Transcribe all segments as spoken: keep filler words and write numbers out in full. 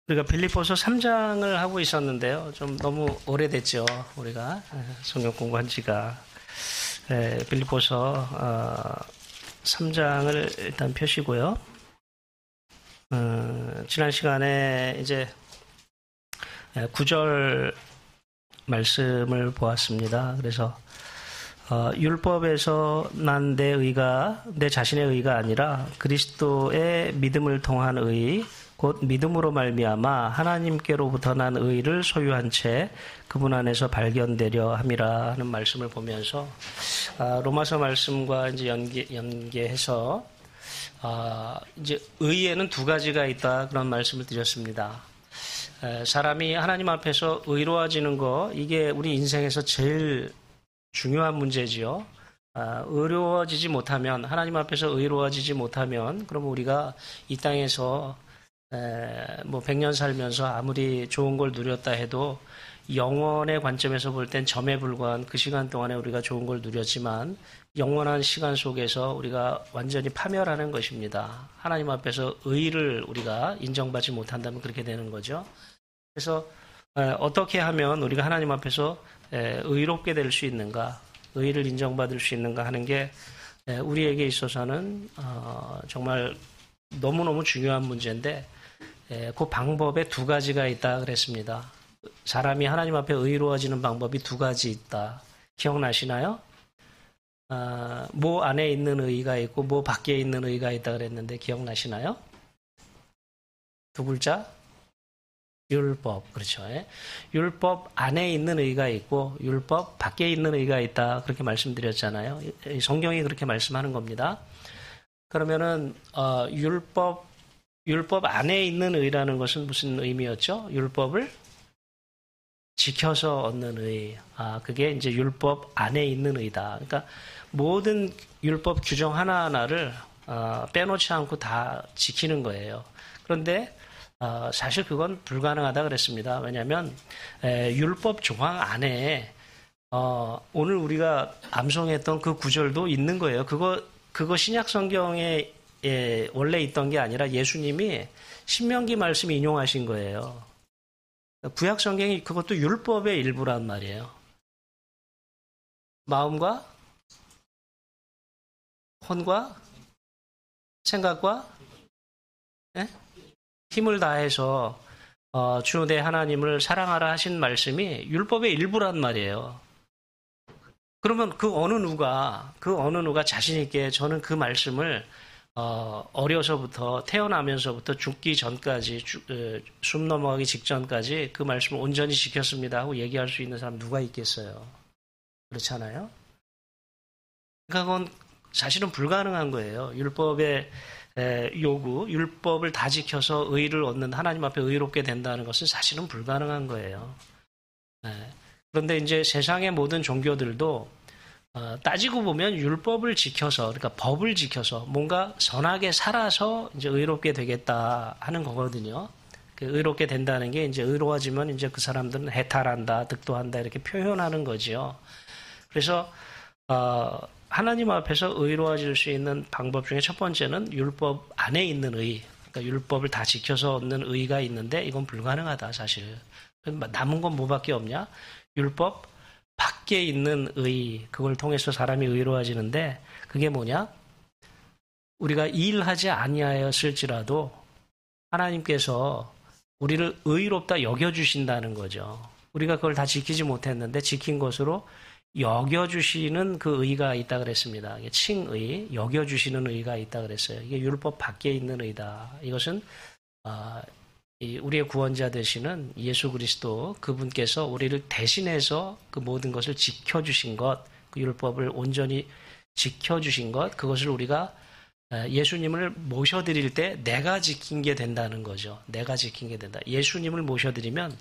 우리가 빌립보서 삼 장을 하고 있었는데요. 좀 너무 오래됐죠. 우리가 성경 공부한 지가. 에, 빌립보서 어, 삼 장을 일단 펴시고요. 어, 지난 시간에 이제 구 절 말씀을 보았습니다. 그래서 어, 율법에서 난 내 의가 내 자신의 의가 아니라 그리스도의 믿음을 통한 의 곧 믿음으로 말미암아 하나님께로부터 난 의를 소유한 채 그분 안에서 발견되려 함이라 하는 말씀을 보면서 아, 로마서 말씀과 이제 연계, 연계해서 아, 이제 의에는 두 가지가 있다 그런 말씀을 드렸습니다. 에, 사람이 하나님 앞에서 의로워지는 거 이게 우리 인생에서 제일 중요한 문제지요. 아, 의로워지지 못하면 하나님 앞에서 의로워지지 못하면 그러면 우리가 이 땅에서 에, 뭐 백 년 살면서 아무리 좋은 걸 누렸다 해도 영원의 관점에서 볼 땐 점에 불과한 그 시간 동안에 우리가 좋은 걸 누렸지만 영원한 시간 속에서 우리가 완전히 파멸하는 것입니다. 하나님 앞에서 의를 우리가 인정받지 못한다면 그렇게 되는 거죠. 그래서 에, 어떻게 하면 우리가 하나님 앞에서 에, 의롭게 될 수 있는가, 의를 인정받을 수 있는가 하는 게 에, 우리에게 있어서는 어, 정말 너무너무 중요한 문제인데 에, 그 방법에 두 가지가 있다 그랬습니다. 사람이 하나님 앞에 의로워지는 방법이 두 가지 있다. 기억나시나요? 아, 뭐 안에 있는 의가 있고 뭐 밖에 있는 의가 있다 그랬는데 기억나시나요? 두 글자? 율법. 그렇죠. 예? 율법 안에 있는 의가 있고 율법 밖에 있는 의가 있다. 그렇게 말씀드렸잖아요. 성경이 그렇게 말씀하는 겁니다. 그러면은 어, 율법 율법 안에 있는 의라는 것은 무슨 의미였죠? 율법을 지켜서 얻는 의. 아, 그게 이제 율법 안에 있는 의다. 그러니까 모든 율법 규정 하나하나를 어, 빼놓지 않고 다 지키는 거예요. 그런데 어, 사실 그건 불가능하다 그랬습니다. 왜냐하면 에, 율법 조항 안에 어, 오늘 우리가 암송했던 그 구절도 있는 거예요. 그거 그거 신약 성경에 예, 원래 있던 게 아니라 예수님이 신명기 말씀 인용하신 거예요. 구약 성경이 그것도 율법의 일부란 말이에요. 마음과 혼과 생각과 예? 힘을 다해서 어, 주 내 하나님을 사랑하라 하신 말씀이 율법의 일부란 말이에요. 그러면 그 어느 누가 그 어느 누가 자신 있게 저는 그 말씀을 어, 어려서부터 태어나면서부터 죽기 전까지 주, 에, 숨 넘어가기 직전까지 그 말씀을 온전히 지켰습니다 하고 얘기할 수 있는 사람 누가 있겠어요? 그렇잖아요. 그러니까 그건 사실은 불가능한 거예요. 율법의 에, 요구, 율법을 다 지켜서 의를 얻는 하나님 앞에 의롭게 된다는 것은 사실은 불가능한 거예요. 에, 그런데 이제 세상의 모든 종교들도 어, 따지고 보면 율법을 지켜서, 그러니까 법을 지켜서 뭔가 선하게 살아서 이제 의롭게 되겠다 하는 거거든요. 그 의롭게 된다는 게 이제 의로워지면 이제 그 사람들은 해탈한다, 득도한다 이렇게 표현하는 거지요. 그래서 어, 하나님 앞에서 의로워질 수 있는 방법 중에 첫 번째는 율법 안에 있는 의, 그러니까 율법을 다 지켜서 얻는 의가 있는데 이건 불가능하다 사실. 남은 건 뭐밖에 없냐? 율법 밖에 있는 의, 그걸 통해서 사람이 의로워지는데 그게 뭐냐? 우리가 일하지 아니하였을지라도 하나님께서 우리를 의롭다 여겨주신다는 거죠. 우리가 그걸 다 지키지 못했는데 지킨 것으로 여겨주시는 그 의가 있다 그랬습니다. 칭의, 여겨주시는 의가 있다 그랬어요. 이게 율법 밖에 있는 의다. 이것은 어, 우리의 구원자 되시는 예수 그리스도 그분께서 우리를 대신해서 그 모든 것을 지켜주신 것, 그 율법을 온전히 지켜주신 것, 그것을 우리가 예수님을 모셔드릴 때 내가 지킨 게 된다는 거죠. 내가 지킨 게 된다. 예수님을 모셔드리면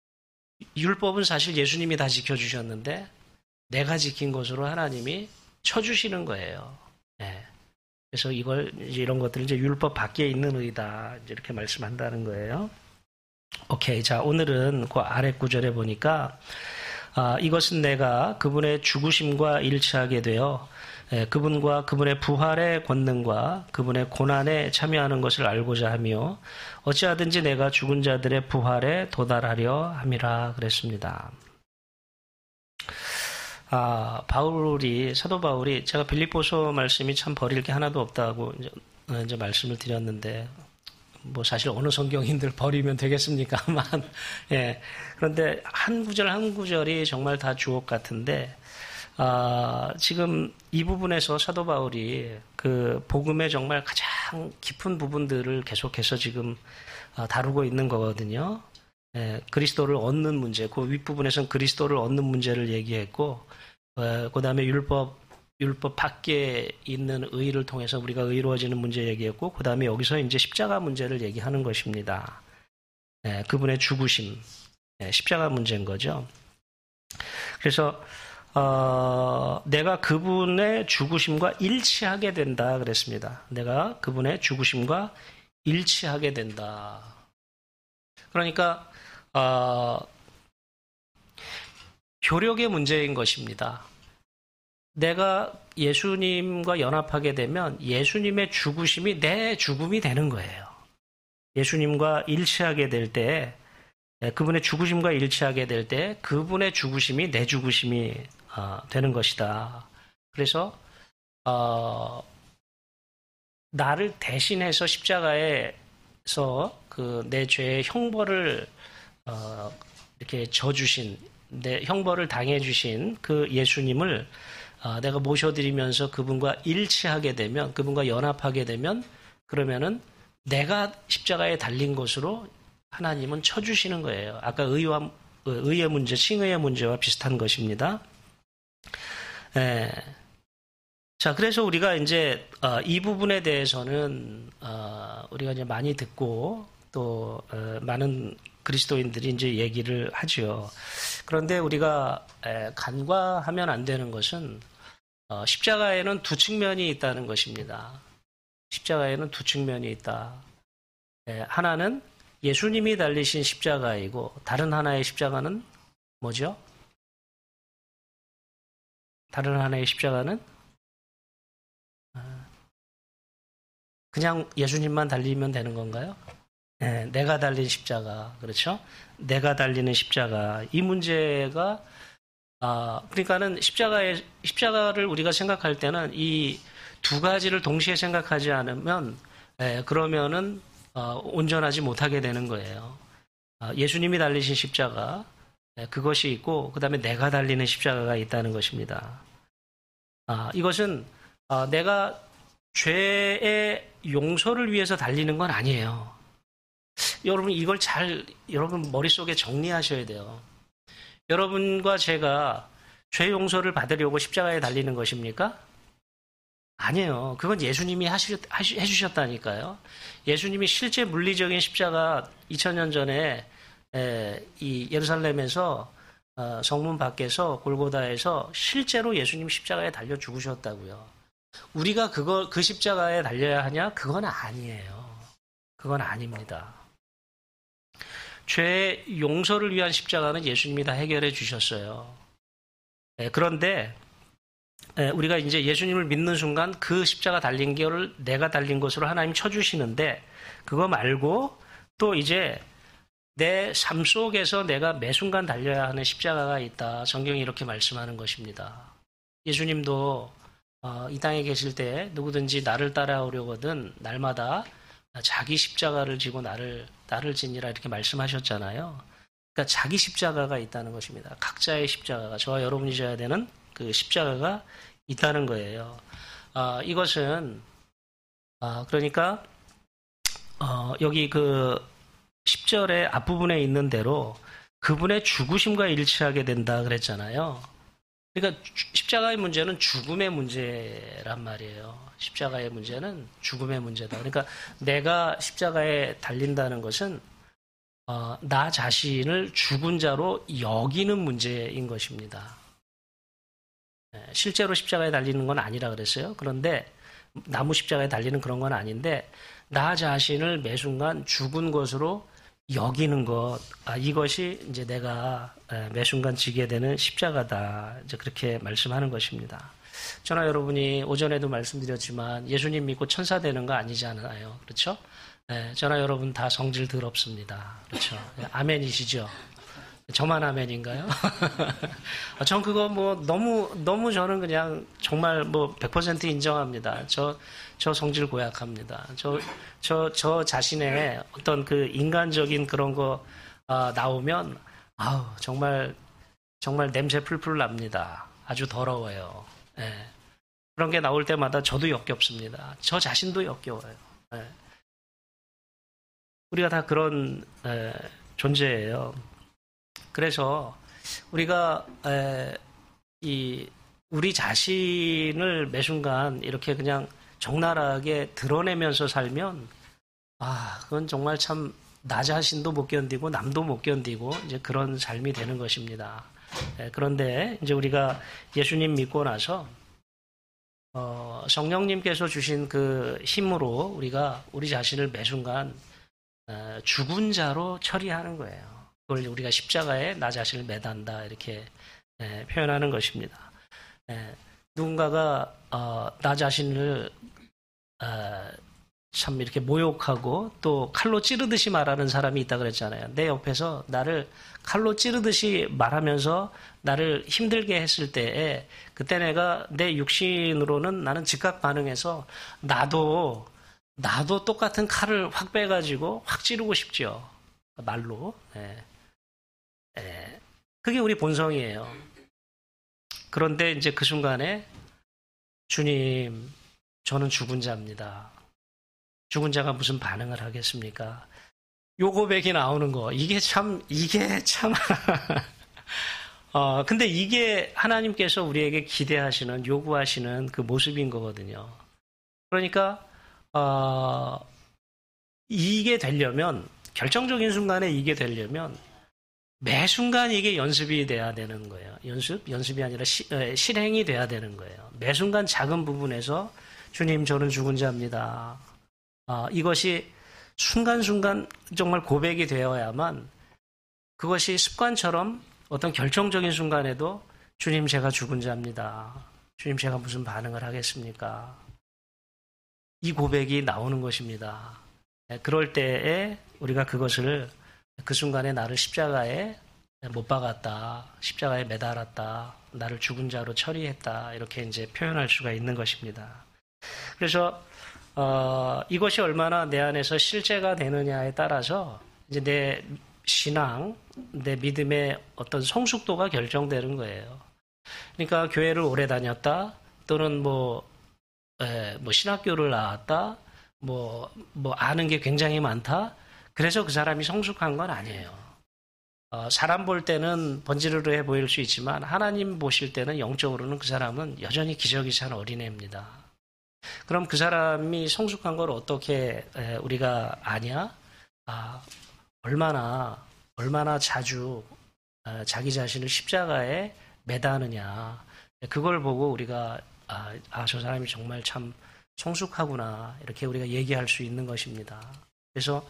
율법은 사실 예수님이 다 지켜주셨는데 내가 지킨 것으로 하나님이 쳐주시는 거예요. 네. 그래서 이걸, 이런 것들을 이제 율법 밖에 있는 의다. 이렇게 말씀한다는 거예요. 오케이. 자, 오늘은 그 아래 구절에 보니까, 아, 이것은 내가 그분의 죽으심과 일치하게 되어 그분과 그분의 부활의 권능과 그분의 고난에 참여하는 것을 알고자 하며 어찌하든지 내가 죽은 자들의 부활에 도달하려 함이라 그랬습니다. 아, 바울이, 사도 바울이, 제가 빌립보서 말씀이 참 버릴 게 하나도 없다고 이제, 이제 말씀을 드렸는데, 뭐 사실 어느 성경인들 버리면 되겠습니까만, 예. 그런데 한 구절 한 구절이 정말 다 주옥 같은데, 아, 지금 이 부분에서 사도 바울이 그 복음의 정말 가장 깊은 부분들을 계속해서 지금 다루고 있는 거거든요. 예, 그리스도를 얻는 문제, 그 윗부분에서는 그리스도를 얻는 문제를 얘기했고, 어, 그 다음에 율법, 율법 밖에 있는 의를 통해서 우리가 의로워지는 문제 얘기했고, 그 다음에 여기서 이제 십자가 문제를 얘기하는 것입니다. 예, 그분의 죽으심, 예, 십자가 문제인 거죠. 그래서, 어, 내가 그분의 죽으심과 일치하게 된다 그랬습니다. 내가 그분의 죽으심과 일치하게 된다. 그러니까, 어, 효력의 문제인 것입니다. 내가 예수님과 연합하게 되면 예수님의 죽으심이 내 죽음이 되는 거예요. 예수님과 일치하게 될 때, 그분의 죽으심과 일치하게 될 때 그분의 죽으심이 내 죽으심이 어, 되는 것이다. 그래서 어, 나를 대신해서 십자가에서 그 내 죄의 형벌을 어, 이렇게 져주신, 내 형벌을 당해주신 그 예수님을 어, 내가 모셔드리면서 그분과 일치하게 되면, 그분과 연합하게 되면, 그러면은 내가 십자가에 달린 것으로 하나님은 쳐주시는 거예요. 아까 의와, 의의 문제, 칭의의 문제와 비슷한 것입니다. 예. 자, 그래서 우리가 이제, 어, 이 부분에 대해서는, 어, 우리가 이제 많이 듣고, 또, 어, 많은 그리스도인들이 이제 얘기를 하죠. 그런데 우리가 에, 간과하면 안 되는 것은, 어, 십자가에는 두 측면이 있다는 것입니다. 십자가에는 두 측면이 있다. 에, 하나는 예수님이 달리신 십자가이고, 다른 하나의 십자가는 뭐죠? 다른 하나의 십자가는 그냥 예수님만 달리면 되는 건가요? 네, 내가 달린 십자가, 그렇죠? 내가 달리는 십자가. 이 문제가, 아, 그러니까는 십자가의, 십자가를 우리가 생각할 때는 이 두 가지를 동시에 생각하지 않으면, 예, 그러면은, 어, 온전하지 못하게 되는 거예요. 아, 예수님이 달리신 십자가, 예, 그것이 있고, 그 다음에 내가 달리는 십자가가 있다는 것입니다. 아, 이것은, 아, 내가 죄의 용서를 위해서 달리는 건 아니에요. 여러분, 이걸 잘, 여러분 머릿속에 정리하셔야 돼요. 여러분과 제가 죄 용서를 받으려고 십자가에 달리는 것입니까? 아니에요. 그건 예수님이 하시, 하시, 해주셨다니까요. 예수님이 실제 물리적인 십자가 이천 년 전에 에, 이 예루살렘에서 어, 성문 밖에서 골고다에서 실제로 예수님 십자가에 달려 죽으셨다고요. 우리가 그거 그 십자가에 달려야 하냐? 그건 아니에요. 그건 아닙니다. 죄 용서를 위한 십자가는 예수님이 다 해결해 주셨어요. 에, 그런데 에, 우리가 이제 예수님을 믿는 순간 그 십자가 달린 거를 내가 달린 것으로 하나님 쳐주시는데, 그거 말고 또 이제 내 삶 속에서 내가 매 순간 달려야 하는 십자가가 있다. 성경이 이렇게 말씀하는 것입니다. 예수님도 어, 이 땅에 계실 때 누구든지 나를 따라오려거든 날마다 자기 십자가를 지고 나를 나를 지니라 이렇게 말씀하셨잖아요. 그러니까 자기 십자가가 있다는 것입니다. 각자의 십자가가, 저와 여러분이 져야 되는 그 십자가가 있다는 거예요. 어, 이것은 어, 그러니까 어, 여기 그 십 절의 앞부분에 있는 대로 그분의 죽으심과 일치하게 된다 그랬잖아요. 그러니까 십자가의 문제는 죽음의 문제란 말이에요. 십자가의 문제는 죽음의 문제다. 그러니까 내가 십자가에 달린다는 것은 어, 나 자신을 죽은 자로 여기는 문제인 것입니다. 실제로 십자가에 달리는 건 아니라 그랬어요. 그런데 나무 십자가에 달리는 그런 건 아닌데 나 자신을 매 순간 죽은 것으로 여기는 것, 아, 이것이 이제 내가 매 순간 지게 되는 십자가다. 이제 그렇게 말씀하는 것입니다. 저나 여러분이 오전에도 말씀드렸지만 예수님 믿고 천사 되는 거 아니잖아요. 그렇죠? 네, 저나 여러분 다 성질 더럽습니다. 그렇죠? 네, 아멘이시죠? 저만 아멘인가요? 전 그거 뭐 너무 너무 저는 그냥 정말 뭐 백 퍼센트 인정합니다. 저 저 성질 고약합니다. 저 저 저 자신의 어떤 그 인간적인 그런 거 아, 나오면 아우 정말 정말 냄새 풀풀 납니다. 아주 더러워요. 예. 그런 게 나올 때마다 저도 역겹습니다. 저 자신도 역겨워요. 예. 우리가 다 그런 에, 존재예요. 그래서 우리가 에, 이 우리 자신을 매 순간 이렇게 그냥 적나라하게 드러내면서 살면 아 그건 정말 참 나 자신도 못 견디고 남도 못 견디고 이제 그런 삶이 되는 것입니다. 에, 그런데 이제 우리가 예수님 믿고 나서 어, 성령님께서 주신 그 힘으로 우리가 우리 자신을 매 순간 어, 죽은 자로 처리하는 거예요. 그걸 우리가 십자가에 나 자신을 매단다 이렇게 에, 표현하는 것입니다. 에, 누군가가 어, 나 자신을 어, 참 이렇게 모욕하고 또 칼로 찌르듯이 말하는 사람이 있다 그랬잖아요. 내 옆에서 나를 칼로 찌르듯이 말하면서 나를 힘들게 했을 때에 그때 내가 내 육신으로는 나는 즉각 반응해서 나도 나도 똑같은 칼을 확 빼가지고 확 찌르고 싶죠. 말로. 예. 예. 그게 우리 본성이에요. 그런데 이제 그 순간에 주님, 저는 죽은 자입니다. 죽은 자가 무슨 반응을 하겠습니까? 요 고백이 나오는 거. 이게 참, 이게 참. 어, 근데 이게 하나님께서 우리에게 기대하시는, 요구하시는 그 모습인 거거든요. 그러니까, 어, 이게 되려면, 결정적인 순간에 이게 되려면, 매 순간 이게 연습이 돼야 되는 거예요. 연습? 연습이 아니라 시, 에, 실행이 돼야 되는 거예요. 매 순간 작은 부분에서, 주님, 저는 죽은 자입니다. 아, 이것이 순간순간 정말 고백이 되어야만 그것이 습관처럼 어떤 결정적인 순간에도 주님 제가 죽은 자입니다. 주님 제가 무슨 반응을 하겠습니까? 이 고백이 나오는 것입니다. 그럴 때에 우리가 그것을 그 순간에 나를 십자가에 못 박았다. 십자가에 매달았다. 나를 죽은 자로 처리했다. 이렇게 이제 표현할 수가 있는 것입니다. 그래서 어, 이것이 얼마나 내 안에서 실제가 되느냐에 따라서 이제 내 신앙, 내 믿음의 어떤 성숙도가 결정되는 거예요. 그러니까 교회를 오래 다녔다, 또는 뭐, 에, 뭐 신학교를 나왔다, 뭐, 뭐 아는 게 굉장히 많다. 그래서 그 사람이 성숙한 건 아니에요. 어, 사람 볼 때는 번지르르해 보일 수 있지만 하나님 보실 때는 영적으로는 그 사람은 여전히 기저귀 찬 어린애입니다. 그럼 그 사람이 성숙한 걸 어떻게 우리가 아냐? 아, 얼마나, 얼마나 자주 자기 자신을 십자가에 매다느냐. 그걸 보고 우리가, 아, 아, 저 사람이 정말 참 성숙하구나. 이렇게 우리가 얘기할 수 있는 것입니다. 그래서,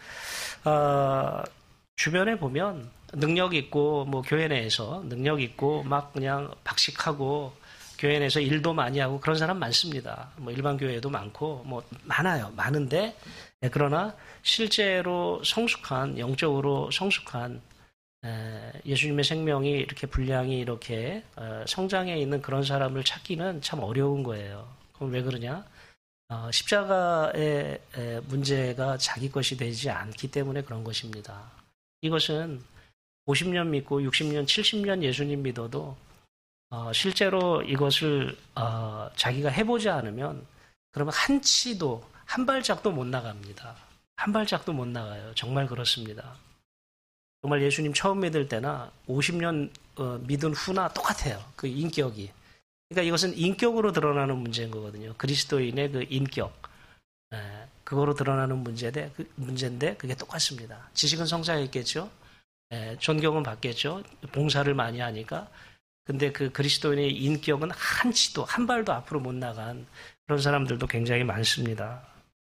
어, 주변에 보면 능력 있고, 뭐 교회 내에서 능력 있고, 막 그냥 박식하고, 교회 내에서 일도 많이 하고 그런 사람 많습니다. 뭐 일반 교회도 많고 뭐 많아요. 많은데 네, 그러나 실제로 성숙한 영적으로 성숙한 에, 예수님의 생명이 이렇게 분량이 이렇게 어, 성장해 있는 그런 사람을 찾기는 참 어려운 거예요. 그럼 왜 그러냐? 어, 십자가의 에, 문제가 자기 것이 되지 않기 때문에 그런 것입니다. 이것은 오십 년 믿고 육십 년, 칠십 년 예수님 믿어도 어, 실제로 이것을 어, 자기가 해보지 않으면 그러면 한 치도 한 발짝도 못 나갑니다. 한 발짝도 못 나가요. 정말 그렇습니다. 정말 예수님 처음 믿을 때나 오십 년 어, 믿은 후나 똑같아요. 그 인격이. 그러니까 이것은 인격으로 드러나는 문제인 거거든요. 그리스도인의 그 인격. 에, 그거로 드러나는 문제인데, 그, 문제인데 그게 똑같습니다. 지식은 성장했겠죠. 에, 존경은 받겠죠. 봉사를 많이 하니까. 근데 그 그리스도인의 인격은 한 치도, 한 발도 앞으로 못 나간 그런 사람들도 굉장히 많습니다.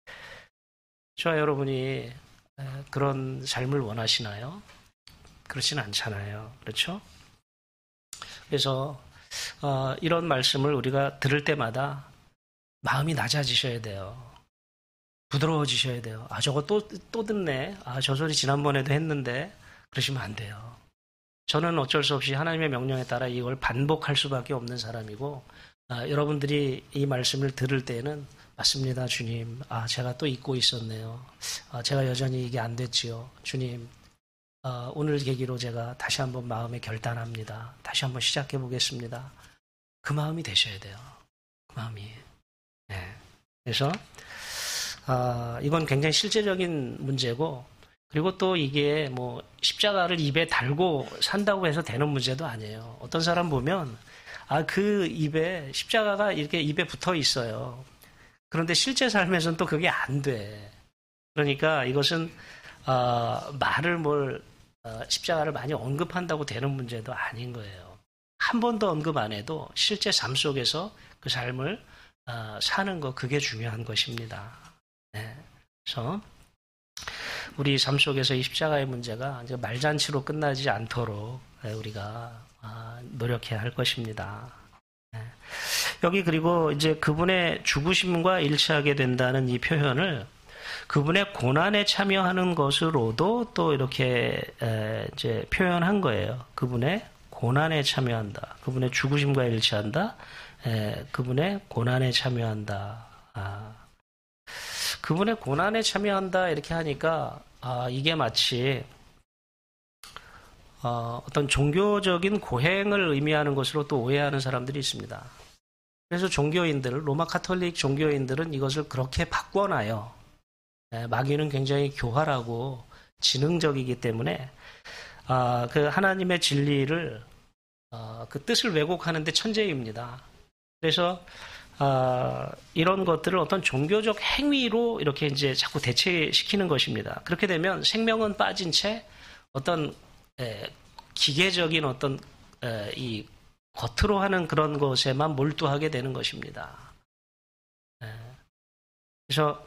저와 여러분이 그런 삶을 원하시나요? 그렇진 않잖아요. 그렇죠? 그래서 어, 이런 말씀을 우리가 들을 때마다 마음이 낮아지셔야 돼요. 부드러워지셔야 돼요. 아, 저거 또, 또 듣네. 아, 저 소리 지난번에도 했는데. 그러시면 안 돼요. 저는 어쩔 수 없이 하나님의 명령에 따라 이걸 반복할 수밖에 없는 사람이고, 아, 여러분들이 이 말씀을 들을 때에는 맞습니다, 주님. 아, 제가 또 잊고 있었네요. 아, 제가 여전히 이게 안 됐지요. 주님, 아, 오늘 계기로 제가 다시 한번 마음에 결단합니다. 다시 한번 시작해 보겠습니다. 그 마음이 되셔야 돼요. 그 마음이. 네. 그래서 아, 이건 굉장히 실제적인 문제고, 그리고 또 이게 뭐 십자가를 입에 달고 산다고 해서 되는 문제도 아니에요. 어떤 사람 보면 아, 그 입에 십자가가 이렇게 입에 붙어 있어요. 그런데 실제 삶에서는 또 그게 안 돼. 그러니까 이것은 어, 말을 뭘 어, 십자가를 많이 언급한다고 되는 문제도 아닌 거예요. 한 번도 언급 안 해도 실제 삶 속에서 그 삶을 어, 사는 거, 그게 중요한 것입니다. 네. 그래서 우리 삶 속에서 이 십자가의 문제가 이제 말잔치로 끝나지 않도록 우리가 노력해야 할 것입니다. 여기 그리고 이제 그분의 죽으심과 일치하게 된다는 이 표현을 그분의 고난에 참여하는 것으로도 또 이렇게 이제 표현한 거예요. 그분의 고난에 참여한다. 그분의 죽으심과 일치한다. 그분의 고난에 참여한다. 아. 그분의 고난에 참여한다 이렇게 하니까 아, 이게 마치 어, 어떤 종교적인 고행을 의미하는 것으로 또 오해하는 사람들이 있습니다. 그래서 종교인들, 로마 카톨릭 종교인들은 이것을 그렇게 바꿔놔요. 네, 마귀는 굉장히 교활하고 지능적이기 때문에 아, 그 하나님의 진리를 어, 그 뜻을 왜곡하는데 천재입니다. 그래서 아, 이런 것들을 어떤 종교적 행위로 이렇게 이제 자꾸 대체시키는 것입니다. 그렇게 되면 생명은 빠진 채 어떤 에, 기계적인 어떤 에, 이 겉으로 하는 그런 것에만 몰두하게 되는 것입니다. 에, 그래서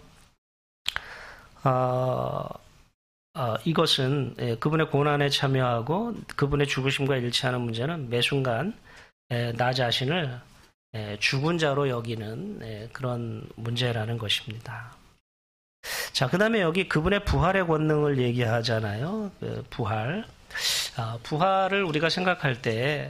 어, 어, 이것은 에, 그분의 고난에 참여하고 그분의 죽으심과 일치하는 문제는 매 순간 에, 나 자신을 죽은 자로 여기는 그런 문제라는 것입니다. 자, 그 다음에 여기 그분의 부활의 권능을 얘기하잖아요. 그 부활. 아, 부활을 우리가 생각할 때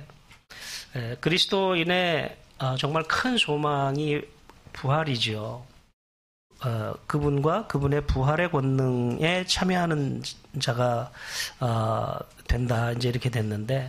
그리스도인의 정말 큰 소망이 부활이죠. 어, 그분과 그분의 부활의 권능에 참여하는 자가 어, 된다. 이제 이렇게 됐는데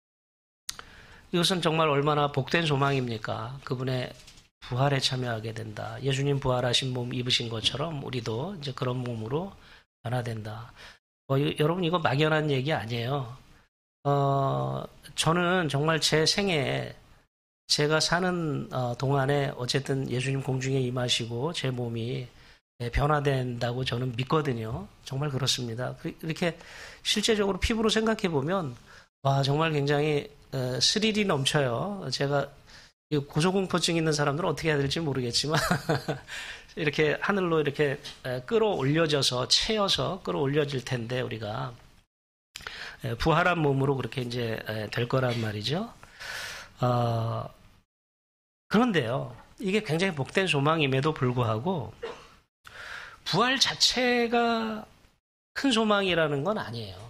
이것은 정말 얼마나 복된 소망입니까? 그분의 부활에 참여하게 된다. 예수님 부활하신 몸 입으신 것처럼 우리도 이제 그런 몸으로 변화된다. 어, 이, 여러분 이거 막연한 얘기 아니에요. 어, 저는 정말 제 생애에 제가 사는 어, 동안에 어쨌든 예수님 공중에 임하시고 제 몸이 변화된다고 저는 믿거든요. 정말 그렇습니다. 이렇게 실제적으로 피부로 생각해 보면 와 정말 굉장히 어, 스릴이 넘쳐요. 제가 고소공포증 있는 사람들은 어떻게 해야 될지 모르겠지만 이렇게 하늘로 이렇게 끌어올려져서 채여서 끌어올려질 텐데 우리가 부활한 몸으로 그렇게 이제 될 거란 말이죠. 어, 그런데요, 이게 굉장히 복된 소망임에도 불구하고 부활 자체가 큰 소망이라는 건 아니에요.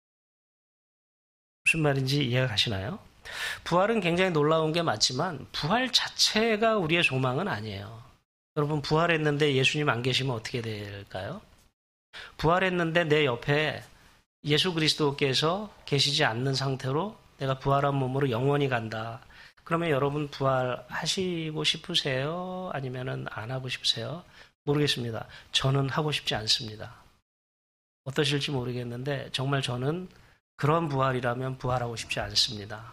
무슨 말인지 이해가 가시나요? 부활은 굉장히 놀라운 게 맞지만 부활 자체가 우리의 소망은 아니에요. 여러분 부활했는데 예수님 안 계시면 어떻게 될까요? 부활했는데 내 옆에 예수 그리스도께서 계시지 않는 상태로 내가 부활한 몸으로 영원히 간다. 그러면 여러분 부활하시고 싶으세요? 아니면은 안 하고 싶으세요? 모르겠습니다. 저는 하고 싶지 않습니다. 어떠실지 모르겠는데 정말 저는 그런 부활이라면 부활하고 싶지 않습니다.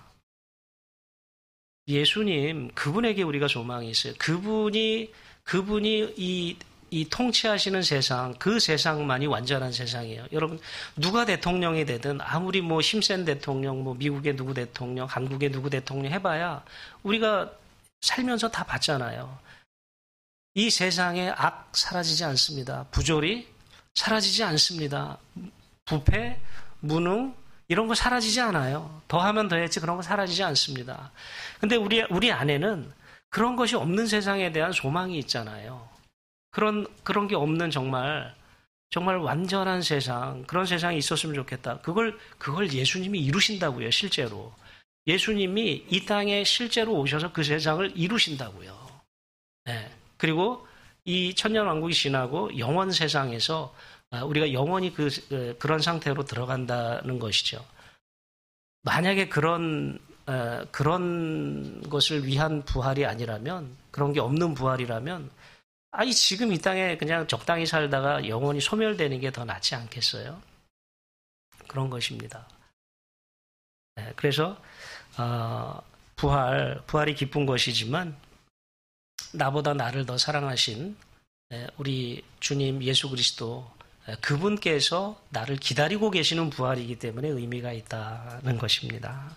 예수님, 그분에게 우리가 소망이 있어요. 그분이, 그분이 이, 이 통치하시는 세상, 그 세상만이 완전한 세상이에요. 여러분, 누가 대통령이 되든, 아무리 뭐 힘센 대통령, 뭐 미국의 누구 대통령, 한국의 누구 대통령 해봐야 우리가 살면서 다 봤잖아요. 이 세상에 악 사라지지 않습니다. 부조리 사라지지 않습니다. 부패, 무능, 이런 거 사라지지 않아요. 더 하면 더 했지 그런 거 사라지지 않습니다. 근데 우리, 우리 안에는 그런 것이 없는 세상에 대한 소망이 있잖아요. 그런, 그런 게 없는 정말, 정말 완전한 세상, 그런 세상이 있었으면 좋겠다. 그걸, 그걸 예수님이 이루신다고요, 실제로. 예수님이 이 땅에 실제로 오셔서 그 세상을 이루신다고요. 네. 그리고 이 천년왕국이 지나고 영원 세상에서 우리가 영원히 그, 그런 상태로 들어간다는 것이죠. 만약에 그런, 그런 것을 위한 부활이 아니라면, 그런 게 없는 부활이라면, 아니, 지금 이 땅에 그냥 적당히 살다가 영원히 소멸되는 게 더 낫지 않겠어요? 그런 것입니다. 네, 그래서, 어, 부활, 부활이 기쁜 것이지만, 나보다 나를 더 사랑하신 우리 주님 예수 그리스도 그분께서 나를 기다리고 계시는 부활이기 때문에 의미가 있다는 것입니다.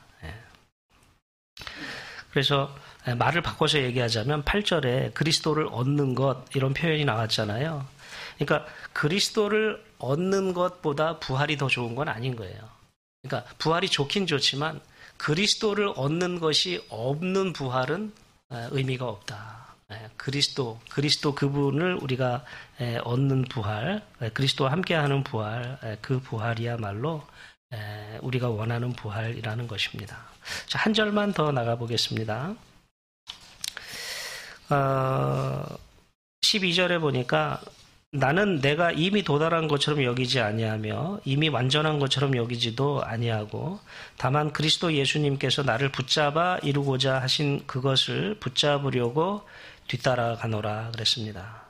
그래서 말을 바꿔서 얘기하자면 팔 절에 그리스도를 얻는 것 이런 표현이 나왔잖아요. 그러니까 그리스도를 얻는 것보다 부활이 더 좋은 건 아닌 거예요. 그러니까 부활이 좋긴 좋지만 그리스도를 얻는 것이 없는 부활은 의미가 없다. 그리스도, 그리스도 그분을 우리가 얻는 부활, 그리스도와 함께하는 부활, 그 부활이야말로 우리가 원하는 부활이라는 것입니다. 자, 한 절만 더 나가보겠습니다. 어, 십이 절에 보니까 나는 내가 이미 도달한 것처럼 여기지 아니하며 이미 완전한 것처럼 여기지도 아니하고 다만 그리스도 예수님께서 나를 붙잡아 이루고자 하신 그것을 붙잡으려고 뒤따라가노라 그랬습니다.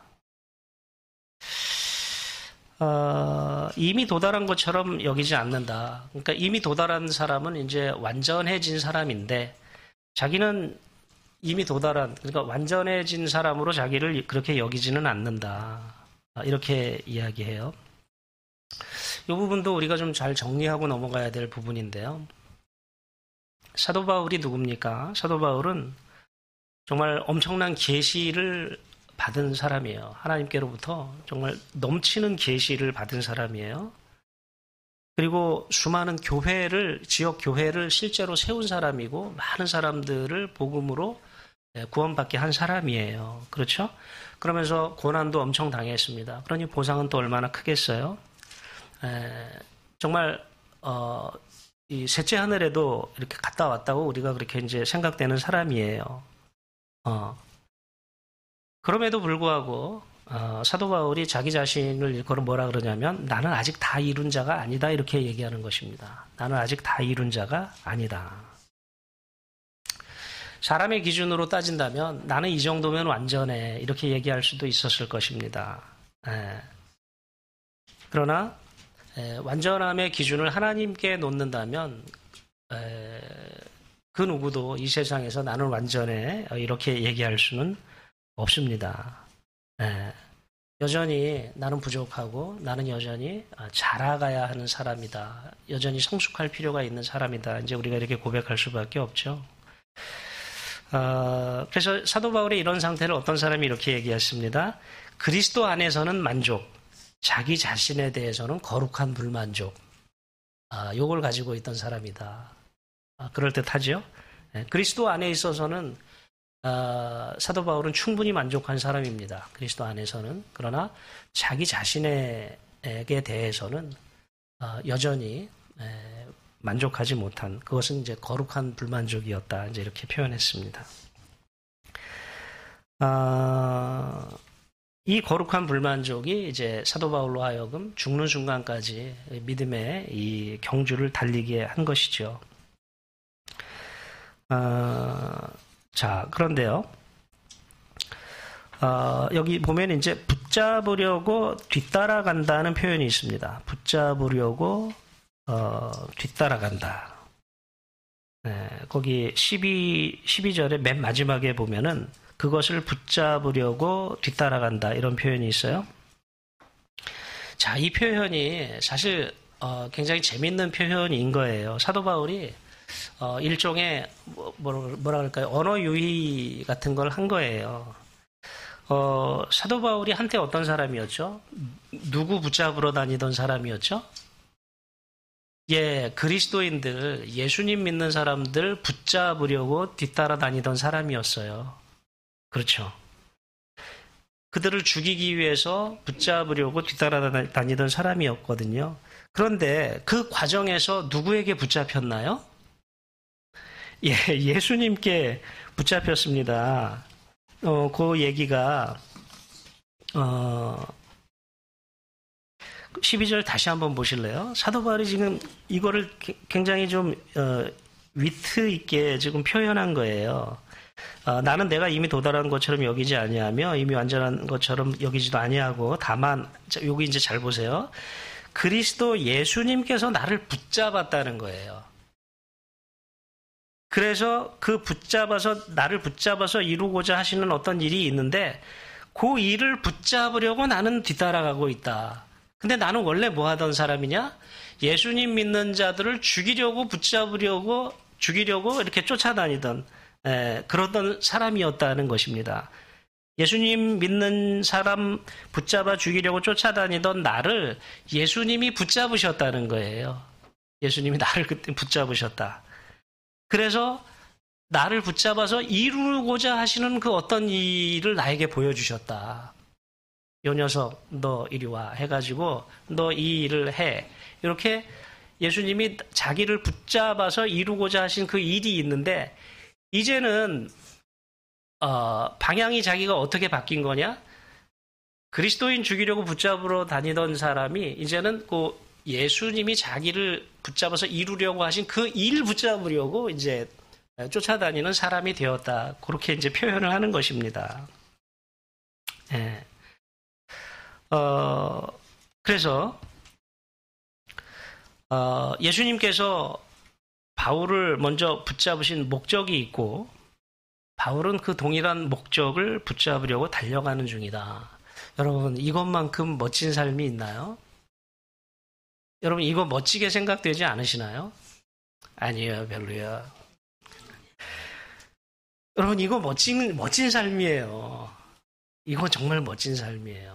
어, 이미 도달한 것처럼 여기지 않는다. 그러니까 이미 도달한 사람은 이제 완전해진 사람인데 자기는 이미 도달한, 그러니까 완전해진 사람으로 자기를 그렇게 여기지는 않는다. 이렇게 이야기해요. 이 부분도 우리가 좀 잘 정리하고 넘어가야 될 부분인데요. 사도 바울이 누굽니까? 사도 바울은 정말 엄청난 계시를 받은 사람이에요. 하나님께로부터 정말 넘치는 계시를 받은 사람이에요. 그리고 수많은 교회를, 지역 교회를 실제로 세운 사람이고 많은 사람들을 복음으로 구원받게 한 사람이에요. 그렇죠? 그러면서 고난도 엄청 당했습니다. 그러니 보상은 또 얼마나 크겠어요? 에, 정말 어, 이 셋째 하늘에도 이렇게 갔다 왔다고 우리가 그렇게 이제 생각되는 사람이에요. 어. 그럼에도 불구하고 어, 사도 바울이 자기 자신을 일컬어 뭐라 그러냐면 나는 아직 다 이룬 자가 아니다 이렇게 얘기하는 것입니다. 나는 아직 다 이룬 자가 아니다. 사람의 기준으로 따진다면 나는 이 정도면 완전해 이렇게 얘기할 수도 있었을 것입니다. 에. 그러나 에, 완전함의 기준을 하나님께 놓는다면 에, 그 누구도 이 세상에서 나는 완전해 이렇게 얘기할 수는 없습니다. 에, 여전히 나는 부족하고 나는 여전히 자라가야 하는 사람이다. 여전히 성숙할 필요가 있는 사람이다. 이제 우리가 이렇게 고백할 수밖에 없죠. 어, 그래서 사도 바울의 이런 상태를 어떤 사람이 이렇게 얘기했습니다. 그리스도 안에서는 만족, 자기 자신에 대해서는 거룩한 불만족. 아, 요걸 가지고 있던 사람이다. 아, 그럴듯하죠? 네, 그리스도 안에 있어서는 아, 사도 바울은 충분히 만족한 사람입니다. 그리스도 안에서는. 그러나 자기 자신에게 대해서는 아, 여전히 에, 만족하지 못한, 그것은 이제 거룩한 불만족이었다. 이제 이렇게 표현했습니다. 아, 이 거룩한 불만족이 이제 사도 바울로 하여금 죽는 순간까지 믿음의 이 경주를 달리게 한 것이죠. 아, 자, 그런데요. 어, 여기 보면 이제 붙잡으려고 뒤따라간다는 표현이 있습니다. 붙잡으려고 어, 뒤따라간다. 네, 거기 십이, 십이 절에 맨 마지막에 보면은 그것을 붙잡으려고 뒤따라간다 이런 표현이 있어요. 자, 이 표현이 사실 어, 굉장히 재밌는 표현인 거예요. 사도 바울이 어, 일종의 뭐, 뭐라 그럴까요? 언어 유희 같은 걸 한 거예요. 어, 사도 바울이 한때 어떤 사람이었죠? 누구 붙잡으러 다니던 사람이었죠? 예, 그리스도인들, 예수님 믿는 사람들 붙잡으려고 뒤따라 다니던 사람이었어요. 그렇죠. 그들을 죽이기 위해서 붙잡으려고 뒤따라 다니던 사람이었거든요. 그런데 그 과정에서 누구에게 붙잡혔나요? 예, 예수님께 붙잡혔습니다. 어, 그 얘기가, 어, 십이 절 다시 한번 보실래요? 사도 바울이 지금 이거를 굉장히 좀, 어, 위트 있게 지금 표현한 거예요. 어, 나는 내가 이미 도달한 것처럼 여기지 아니하며 이미 완전한 것처럼 여기지도 아니하고 다만, 자, 여기 이제 잘 보세요. 그리스도 예수님께서 나를 붙잡았다는 거예요. 그래서 그 붙잡아서, 나를 붙잡아서 이루고자 하시는 어떤 일이 있는데 그 일을 붙잡으려고 나는 뒤따라가고 있다. 근데 나는 원래 뭐 하던 사람이냐? 예수님 믿는 자들을 죽이려고 붙잡으려고 죽이려고 이렇게 쫓아다니던 에, 그러던 사람이었다는 것입니다. 예수님 믿는 사람 붙잡아 죽이려고 쫓아다니던 나를 예수님이 붙잡으셨다는 거예요. 예수님이 나를 그때 붙잡으셨다. 그래서 나를 붙잡아서 이루고자 하시는 그 어떤 일을 나에게 보여주셨다. 요 녀석 너 이리 와 해가지고 너 이 일을 해. 이렇게 예수님이 자기를 붙잡아서 이루고자 하신 그 일이 있는데 이제는 어, 방향이 자기가 어떻게 바뀐 거냐? 그리스도인 죽이려고 붙잡으러 다니던 사람이 이제는 그 예수님이 자기를 붙잡아서 이루려고 하신 그 일 붙잡으려고 이제 쫓아다니는 사람이 되었다. 그렇게 이제 표현을 하는 것입니다. 예. 어, 그래서, 어, 예수님께서 바울을 먼저 붙잡으신 목적이 있고, 바울은 그 동일한 목적을 붙잡으려고 달려가는 중이다. 여러분, 이것만큼 멋진 삶이 있나요? 여러분, 이거 멋지게 생각되지 않으시나요? 아니에요, 별로요. 여러분, 이거 멋진, 멋진 삶이에요. 이거 정말 멋진 삶이에요.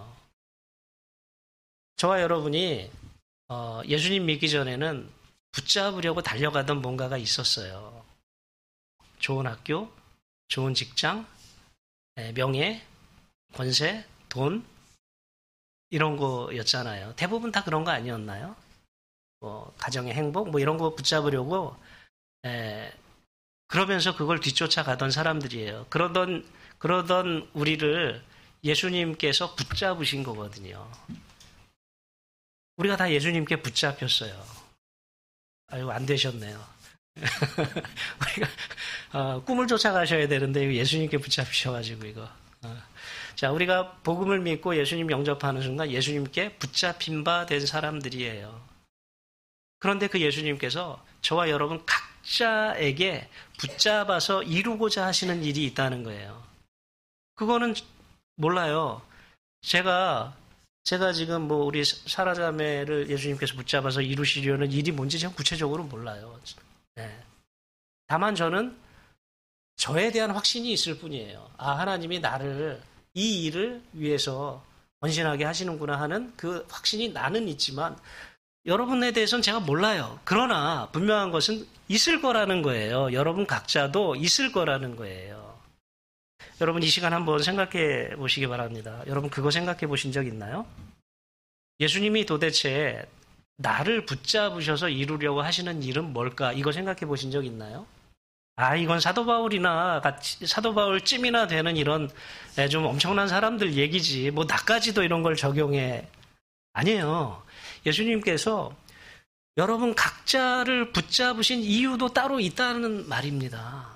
저와 여러분이 어, 예수님 믿기 전에는 붙잡으려고 달려가던 뭔가가 있었어요. 좋은 학교, 좋은 직장, 명예, 권세, 돈 이런 거였잖아요. 대부분 다 그런 거 아니었나요? 뭐 가정의 행복 뭐 이런 거 붙잡으려고 에, 그러면서 그걸 뒤쫓아가던 사람들이에요. 그러던 그러던 우리를 예수님께서 붙잡으신 거거든요. 우리가 다 예수님께 붙잡혔어요. 아유, 안 되셨네요. 우리가 어, 꿈을 쫓아가셔야 되는데 예수님께 붙잡히셔가지고 이거. 어. 자, 우리가 복음을 믿고 예수님 영접하는 순간 예수님께 붙잡힌 바 된 사람들이에요. 그런데 그 예수님께서 저와 여러분 각자에게 붙잡아서 이루고자 하시는 일이 있다는 거예요. 그거는 몰라요. 제가 제가 지금 뭐 우리 사라자매를 예수님께서 붙잡아서 이루시려는 일이 뭔지 제가 구체적으로 몰라요. 네. 다만 저는 저에 대한 확신이 있을 뿐이에요. 아, 하나님이 나를 이 일을 위해서 헌신하게 하시는구나 하는 그 확신이 나는 있지만 여러분에 대해서는 제가 몰라요. 그러나 분명한 것은 있을 거라는 거예요. 여러분 각자도 있을 거라는 거예요. 여러분 이 시간 한번 생각해 보시기 바랍니다. 여러분 그거 생각해 보신 적 있나요? 예수님이 도대체 나를 붙잡으셔서 이루려고 하시는 일은 뭘까? 이거 생각해 보신 적 있나요? 아, 이건 사도 바울이나 같이, 사도 바울쯤이나 되는 이런 좀 엄청난 사람들 얘기지. 뭐 나까지도 이런 걸 적용해. 아니에요. 예수님께서 여러분 각자를 붙잡으신 이유도 따로 있다는 말입니다.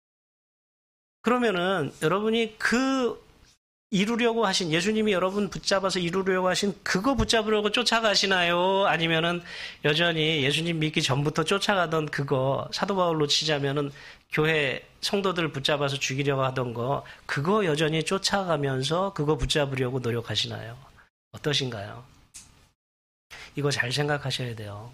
그러면은 여러분이 그 이루려고 하신 예수님이 여러분 붙잡아서 이루려고 하신 그거 붙잡으려고 쫓아가시나요? 아니면은 여전히 예수님 믿기 전부터 쫓아가던 그거 사도 바울로 치자면은 교회 성도들 붙잡아서 죽이려고 하던 거 그거 여전히 쫓아가면서 그거 붙잡으려고 노력하시나요? 어떠신가요? 이거 잘 생각하셔야 돼요.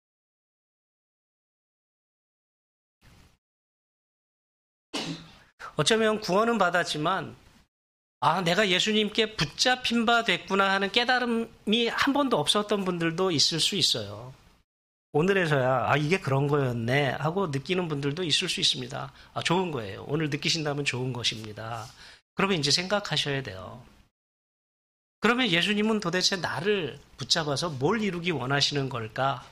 어쩌면 구원은 받았지만 아, 내가 예수님께 붙잡힌 바 됐구나 하는 깨달음이 한 번도 없었던 분들도 있을 수 있어요. 오늘에서야 아 이게 그런 거였네 하고 느끼는 분들도 있을 수 있습니다. 아, 좋은 거예요. 오늘 느끼신다면 좋은 것입니다. 그러면 이제 생각하셔야 돼요. 그러면 예수님은 도대체 나를 붙잡아서 뭘 이루기 원하시는 걸까?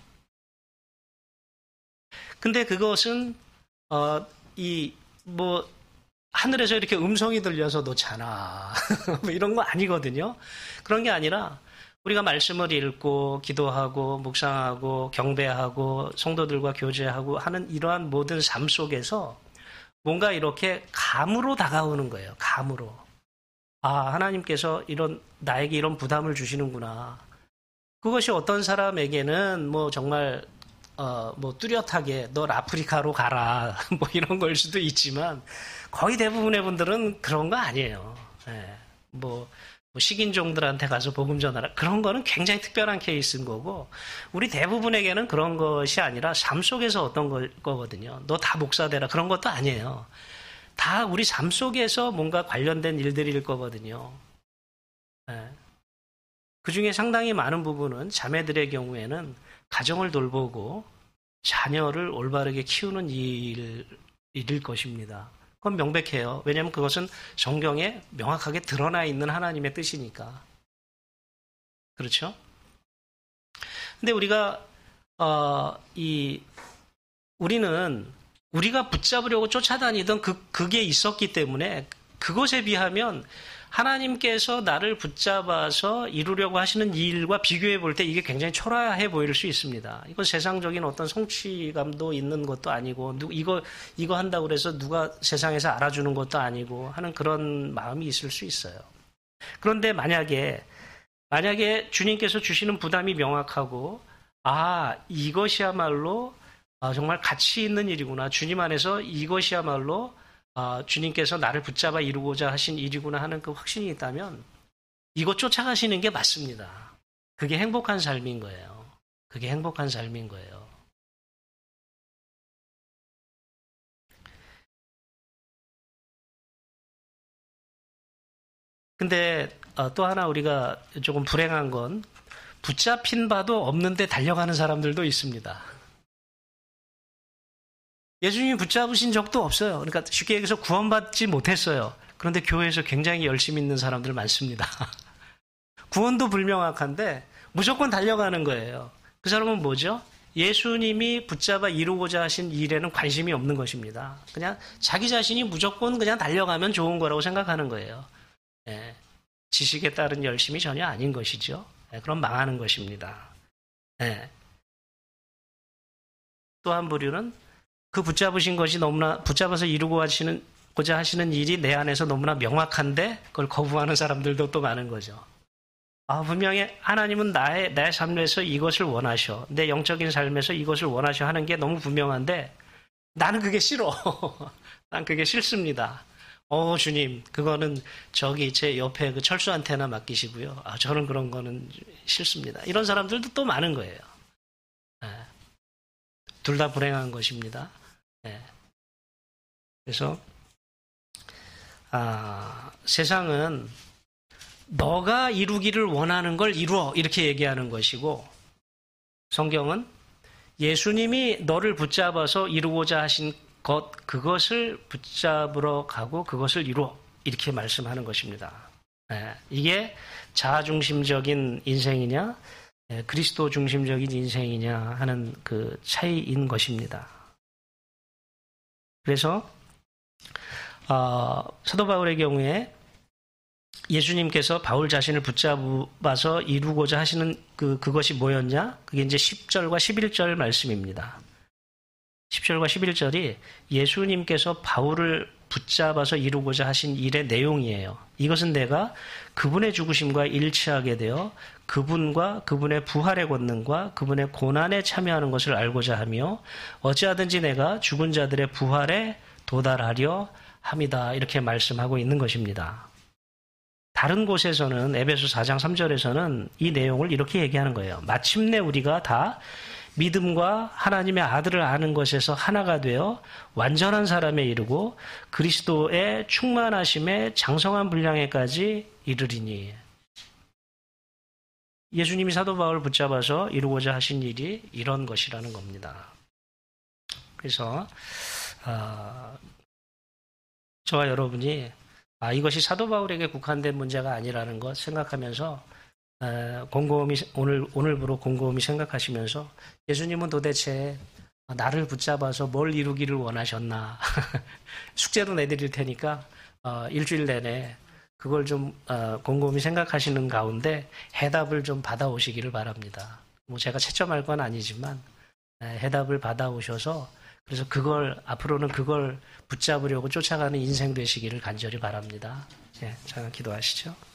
근데 그것은 어, 이 뭐 하늘에서 이렇게 음성이 들려서 너 자나 뭐 이런 거 아니거든요. 그런 게 아니라 우리가 말씀을 읽고 기도하고 묵상하고 경배하고 성도들과 교제하고 하는 이러한 모든 삶 속에서 뭔가 이렇게 감으로 다가오는 거예요. 감으로. 아, 하나님께서 이런 나에게 이런 부담을 주시는구나. 그것이 어떤 사람에게는 뭐 정말 어, 뭐 뚜렷하게 너 아프리카로 가라 뭐 이런 걸 수도 있지만 거의 대부분의 분들은 그런 거 아니에요. 예. 뭐, 뭐 식인종들한테 가서 복음 전하라 그런 거는 굉장히 특별한 케이스인 거고 우리 대부분에게는 그런 것이 아니라 삶 속에서 어떤 거, 거거든요. 너 다 목사 되라 그런 것도 아니에요. 다 우리 삶 속에서 뭔가 관련된 일들일 거거든요. 예. 그 중에 상당히 많은 부분은 자매들의 경우에는 가정을 돌보고 자녀를 올바르게 키우는 일, 일일 것입니다. 그건 명백해요. 왜냐하면 그것은 성경에 명확하게 드러나 있는 하나님의 뜻이니까. 그렇죠? 근데 우리가, 어, 이, 우리는 우리가 붙잡으려고 쫓아다니던 그, 그게 있었기 때문에 그것에 비하면 하나님께서 나를 붙잡아서 이루려고 하시는 이 일과 비교해 볼 때 이게 굉장히 초라해 보일 수 있습니다. 이건 세상적인 어떤 성취감도 있는 것도 아니고, 누, 이거, 이거 한다고 그래서 누가 세상에서 알아주는 것도 아니고 하는 그런 마음이 있을 수 있어요. 그런데 만약에, 만약에 주님께서 주시는 부담이 명확하고, 아, 이것이야말로 아, 정말 가치 있는 일이구나. 주님 안에서 이것이야말로 아, 주님께서 나를 붙잡아 이루고자 하신 일이구나 하는 그 확신이 있다면 이거 쫓아가시는 게 맞습니다. 그게 행복한 삶인 거예요. 그게 행복한 삶인 거예요. 근데 어, 또 하나 우리가 조금 불행한 건 붙잡힌 바도 없는데 달려가는 사람들도 있습니다. 예수님이 붙잡으신 적도 없어요. 그러니까 쉽게 얘기해서 구원받지 못했어요. 그런데 교회에서 굉장히 열심히 있는 사람들 많습니다. 구원도 불명확한데 무조건 달려가는 거예요. 그 사람은 뭐죠? 예수님이 붙잡아 이루고자 하신 일에는 관심이 없는 것입니다. 그냥 자기 자신이 무조건 그냥 달려가면 좋은 거라고 생각하는 거예요. 예, 지식에 따른 열심이 전혀 아닌 것이죠. 예, 그럼 망하는 것입니다. 예. 또 한 부류는 그 붙잡으신 것이 너무나 붙잡아서 이루고 하시는고자 하시는 일이 내 안에서 너무나 명확한데 그걸 거부하는 사람들도 또 많은 거죠. 아, 분명히 하나님은 나의 내 삶에서 이것을 원하셔. 내 영적인 삶에서 이것을 원하셔 하는 게 너무 분명한데 나는 그게 싫어. 난 그게 싫습니다. 어, 주님, 그거는 저기 제 옆에 그 철수한테나 맡기시고요. 아, 저는 그런 거는 싫습니다. 이런 사람들도 또 많은 거예요. 네. 둘 다 불행한 것입니다. 네. 그래서 아, 세상은 너가 이루기를 원하는 걸 이루어 이렇게 얘기하는 것이고 성경은 예수님이 너를 붙잡아서 이루고자 하신 것 그것을 붙잡으러 가고 그것을 이루어 이렇게 말씀하는 것입니다. 네. 이게 자아중심적인 인생이냐 그리스도 중심적인 인생이냐 하는 그 차이인 것입니다. 그래서 어, 사도 바울의 경우에 예수님께서 바울 자신을 붙잡아서 이루고자 하시는 그, 그것이 뭐였냐? 그게 이제 십 절과 십일 절 말씀입니다. 십 절과 십일 절이 예수님께서 바울을 붙잡아서 이루고자 하신 일의 내용이에요. 이것은 내가 그분의 죽으심과 일치하게 되어 그분과 그분의 부활의 권능과 그분의 고난에 참여하는 것을 알고자 하며 어찌하든지 내가 죽은 자들의 부활에 도달하려 합니다. 이렇게 말씀하고 있는 것입니다. 다른 곳에서는 에베소 사 장 삼 절에서는 이 내용을 이렇게 얘기하는 거예요. 마침내 우리가 다 믿음과 하나님의 아들을 아는 것에서 하나가 되어 완전한 사람에 이르고 그리스도의 충만하심에 장성한 분량에까지 이르리니. 예수님이 사도 바울을 붙잡아서 이루고자 하신 일이 이런 것이라는 겁니다. 그래서 어, 저와 여러분이 아, 이것이 사도 바울에게 국한된 문제가 아니라는 것 생각하면서 어, 곰곰이 오늘 오늘부로 곰곰이 생각하시면서 예수님은 도대체 나를 붙잡아서 뭘 이루기를 원하셨나? 숙제로 내드릴 테니까 어, 일주일 내내 그걸 좀 어, 곰곰이 생각하시는 가운데 해답을 좀 받아오시기를 바랍니다. 뭐 제가 채점할 건 아니지만 에, 해답을 받아오셔서 그래서 그걸 앞으로는 그걸 붙잡으려고 쫓아가는 인생 되시기를 간절히 바랍니다. 예, 잠깐 기도하시죠.